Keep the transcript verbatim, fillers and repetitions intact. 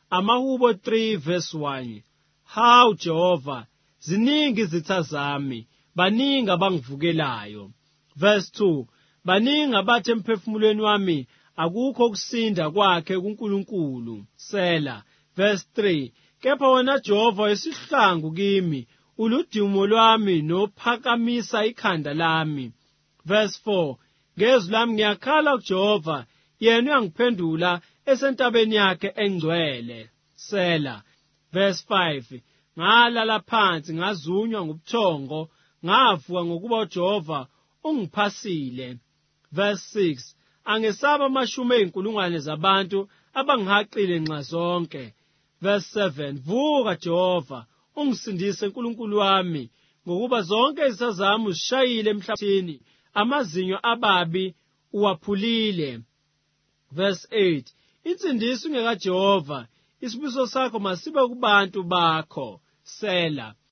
Amahubo three verse one. Hawu Jehova, ziningi izitha zami, baningi abangivukelayo. Verse two. Baningi abathi emphefumulweni wami, akukho ukusinda kwakhe kuNkulunkulu. Sela. Verse three. Kepha wena Jehova isihlangu kimi, uludumo lwami nophakamisa ikhanda lami. Verse four. Ngezwi lami ngiyakhala kuJehova, yena uyangiphendula esentabeni yakhe engcwele. Sela. Verse five. Ngalala phansi ngazunywa ngobuthongo, ngavuka ngokuba uJehova ungiphasile. Verse six. Angesaba amashume ey'nkulungwane zabantu abangihaqile nxa zonke. Verse seven. Vuka Jehova, ungisindise Nkulunkulu wami, ngokuba zonke izitha zami uzishayile emhlabathini, amazinyo ababi uwaphulile. Verse eight. Insindiso ingekaJehova, isibusiso sakho masibe kubantu bakho. Sela.